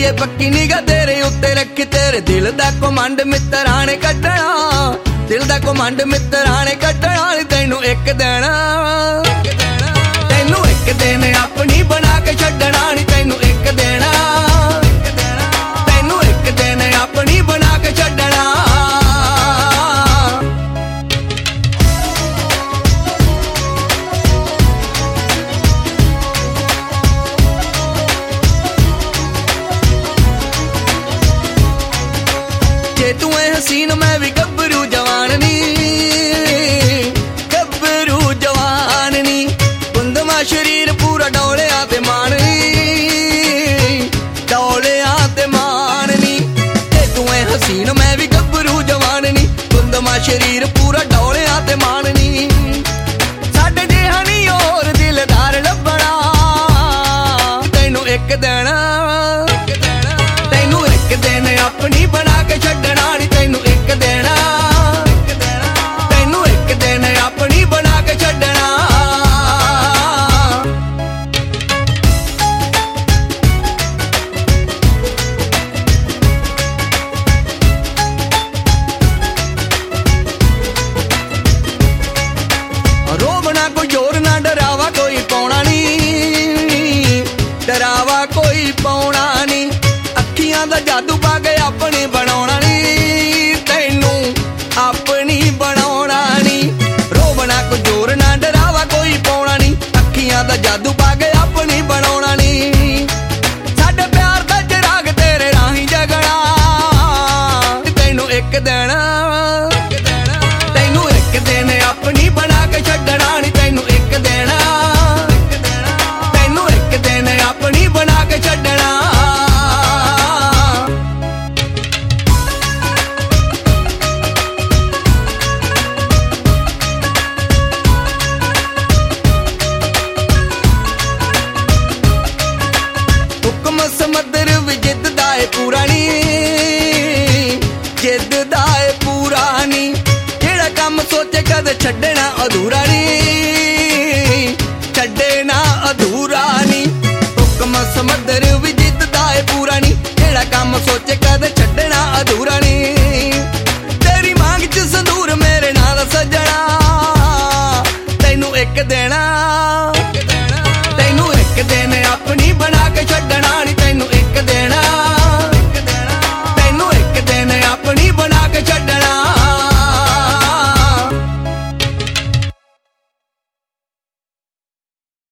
ਏ ਪੱਕੀ ਨਿਗਾ ਤੇਰੇ ਉੱਤੇ ਰੱਖੀ, ਤੇਰੇ ਦਿਲ ਦਾ ਘਮੰਡ ਮਿੱਤਰਾਂ ਨੇ ਕੱਢਣਾ, ਦਿਲ ਦਾ ਘਮੰਡ ਮਿੱਤਰਾਂ ਨੇ ਕੱਢਣਾ ਨੀ ਤੈਨੂੰ ਇੱਕ ਦਿਨ, ਤੈਨੂੰ ਇੱਕ ਦਿਨ ਆਪਣੀ ਬਣਾ ਕੇ ਛੱਡਣਾ ਨੀ ਤੈਨੂੰ ਇੱਕ ਦਿਨ, ਤੈਨੂੰ ਇੱਕ ਦਿਨ ਆਪਣੀ ਬਣਾ ਕੇ ਛੱਡਣਾ। ਜੇ ਤੂੰ ਐ ਹਸੀਨ ਮੈਂ ਵੀ ਗੱਭਰੂ ਜਵਾਨ ਨੀ, ਗੱਭਰੂ ਜਵਾਨ ਨੀ, ਕੁੰਦਮਾ ਸ਼ਰੀਰ ਪੂਰਾ ਡੋਲਿਆਂ ਤੇ ਮਾਣ ਨੀ, ਡੋਲਿਆਂ ਤੇ ਮਾਣ ਨੀ। ਜੇ ਤੂੰ ਐ ਹਸੀਨ ਮੈਂ ਵੀ ਗੱਭਰੂ ਜਵਾਨ ਨੀ, ਕੁੰਦਮਾ ਸ਼ਰੀਰ ਪੂਰਾ ਡੋਲਿਆਂ ਤੇ ਮਾਣ ਨੀ। ਸਾਡੇ ਜਿਹਾ ਨੀ ਹੋਰ ਦਿਲਦਾਰ ਲੱਭਣਾ ਤੈਨੂੰ ਇੱਕ ਦਿਨ, ਤੈਨੂੰ ਇੱਕ ਦਿਨ ਆਪਣੀ ਬਣਾ ਕੇ ਛੱਡਣਾ ਨੀ ਤੈਨੂੰ ਇੱਕ ਦਿਨ, ਤੈਨੂੰ ਇੱਕ ਦਿਨ ਆਪਣੀ ਬਣਾ ਕੇ ਛੱਡਣਾ। ਰੋਵਣਾ ਕੋਈ ਜ਼ੋਰ ਨਾ ਡਰਾਵਾ ਕੋਈ ਪਾਉਣਾ ਨੀ, ਡਰਾਵਾ ਕੋਈ ਪਾਉਣਾ ਨੀ, ਅੱਖੀਆਂ ਦਾ ਜਾਦੂ ਪਾ ਕੇ ਆਪਣੀ ਬਣਾਉਣਾ ਨੀ ਤੈਨੂੰ ਆਪਣੀ ਬਣਾਉਣਾ ਨੀ। ਰੋਵਣਾ ਕੋਈ ਜ਼ੋਰ ਨਾ ਡਰਾਵਾ ਕੋਈ ਪਾਉਣਾ ਨੀ, ਅੱਖੀਆਂ ਦਾ ਜਾਦੂ ਪਾ ਕੇ ਆਪਣੀ ਬਣਾਉਣਾ ਨੀ। ਸਾਡੇ ਪਿਆਰ ਦਾ ਚਿਰਾਗ ਤੇਰੇ ਰਾਹੀਂ ਜਗਣਾ ਤੈਨੂੰ ਇੱਕ ਦਿਨ, ਤੈਨੂੰ ਇੱਕ ਦਿਨ ਆਪਣੀ ਬਣਾ ਕੇ ਛੱਡਣਾ ਨੀ ਤੈਨੂੰ ਇੱਕ ਦਿਨ, ਤੈਨੂੰ ਇੱਕ ਦਿਨ ਆਪਣੀ ਬਣਾ ਕੇ ਛੱਡਣਾ। ਹੁਕਮ ਸਮੁੰਦਰ ਵੀ ਜਿੱਤਦਾ ਏ ਪੂਰਾ ਨੀ, ਜਿੱਤਦਾ ਏ ਪੂਰਾ ਨੀ, ਜਿਹੜਾ ਕੰਮ ਸੋਚੇ ਕਦੇ ਛੱਡਣਾ ਅਧੂਰਾ ਨੀ, ਛੱਡਣਾ ਅਧੂਰਾ ਨੀ। ਹੁਕਮ ਸਮੁੰਦਰ ਵੀ ਜਿੱਤਦਾ ਏ ਪੂਰਾ ਨੀ, ਜਿਹੜਾ ਕੰਮ ਸੋਚੇ ਕਦੇ ਛੱਡਣਾ ਅਧੂਰਾ ਨੀ। ਤੇਰੀ ਮੰਗ ਚ ਸੰਦੂਰ ਮੇਰੇ ਨਾਲ ਸਜਣਾ ਤੈਨੂੰ ਇੱਕ ਦੇਣਾ।